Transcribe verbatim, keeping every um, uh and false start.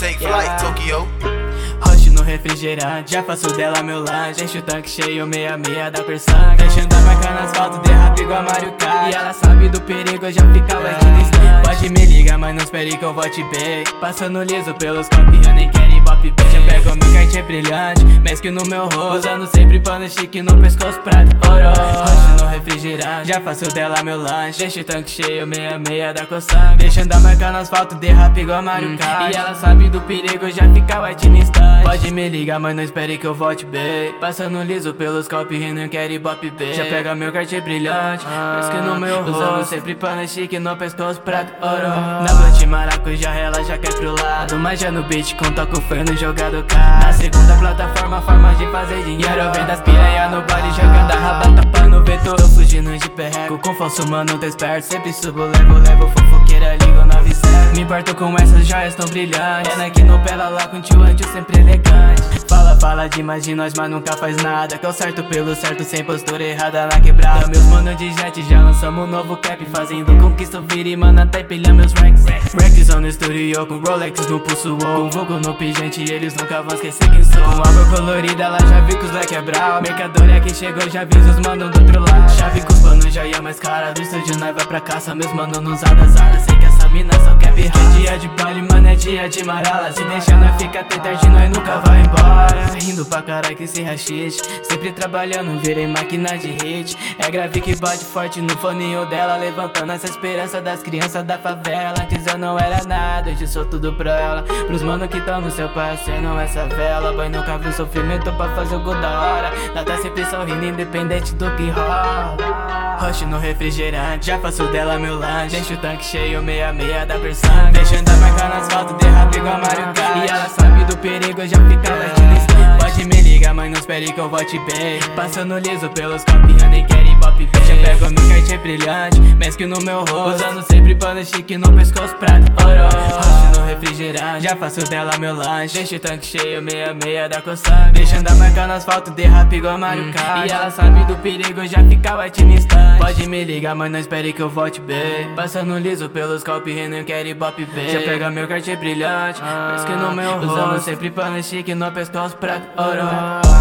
take flight, Tokyo. Roche no refrigerante, já faço dela meu lanche. Enche o tanque cheio, meia meia da persangue. Deixando a marca no asfalto, derrapa igual Mario Kart. E ela sabe do perigo, eu já ficava aqui no instante. Pode me ligar, mas não espere que eu volte bem. Passando liso pelos campos, eu nem quero ibope bem. Já pego meu Cartier brilhante, mesque no meu rosto. Usando sempre pano chique no pescoço, prata, ouro. Roche no refrigerante, já faço dela meu lanche. Deixa o tanque cheio, meia meia da coçangue. Deixando a marca no asfalto, derrapa igual Mario Kart. E ela sabe do perigo, eu já ficava aqui no instante. Pode me ligar, mas não espere que eu volte bem. Passando liso pelos copos e não quero ibope bem. Já pega meu Cartier brilhante, mesque no meu rosto. Usando sempre pano chique no pescoço, prata, ouro. Na blunt maracujá, ela já quer pro lado. Mas já no beat, com toco foi no jogado caro. Na segunda plataforma, forma de fazer dinheiro. Eu vendo as piranha no baile, jogando a raba, tapando o vetor. Tô fugindo de perreco, com falso mano, tô esperto. Sempre subo, levo, levo, fofoqueira, ligo na visão. Me importo com essas joias tão brilhantes. É Nike no pela lá, com tio antes sempre elegante. Fala, fala demais de nós, mas nunca faz nada. Que é o certo pelo certo, sem postura errada na quebrada. Meus manos de jet, já lançamos um novo cap. Fazendo conquista, vira e manda até pilhar meus ranks. Rex on no studio, com Rolex no pulso, com Vogue no pingente, eles nunca vão esquecer quem sou. Com água colorida, ela já viu que os black é brau. Mercadoria que chegou, já vi os manos do outro lado. Chave com os panos, já ia mais cara. Do estúdio, nós vai pra caça, meus manos não usam das aras. Sei que essa mina só quer birrar. É dia de baile, mano, é dia de marala. Se deixar, nós fica até tarde, nós nunca vai embora. Rindo pra caralho que se rachite. Sempre trabalhando, virei máquina de hit. É grave que bate forte no foninho dela, levantando essa esperança das crianças da favela. Antes eu não era nada, hoje sou tudo pra ela. Pros mano que tão no seu parceiro, não essa vela. Boy, nunca viu sofrimento pra fazer o gol da hora. Ela tá sempre sorrindo, independente do que rola. Roche no refrigerante, já faço dela meu lanche. Enche o tanque cheio, meia meia da persangue. Deixando a marca no asfalto, derrapa igual Mario Kart. E ela sabe do perigo, eu já ficava aqui no instante. Pode me ligar, mas não espere que eu volte bem. Passando liso pelos campos, eu nem quero ibope bem. Já pego meu Cartier brilhante, mesque no meu rosto. Usando sempre pano chique no pescoço, prata, ouro. Roche no refrigerante, já faço dela meu lanche. Deixa o tanque cheio, meia meia da coçangue. Deixando a marca no asfalto, derrapa igual Mario Kart. E ela sabe do perigo, eu já ficava aqui no instante. Pode me ligar, mas não espere que eu volte bem. Passando liso pelos copos e não quero ibope bem. Já pega meu Cartier brilhante, mesque no meu rosto. Usando sempre pano chique no pescoço, prata, ouro.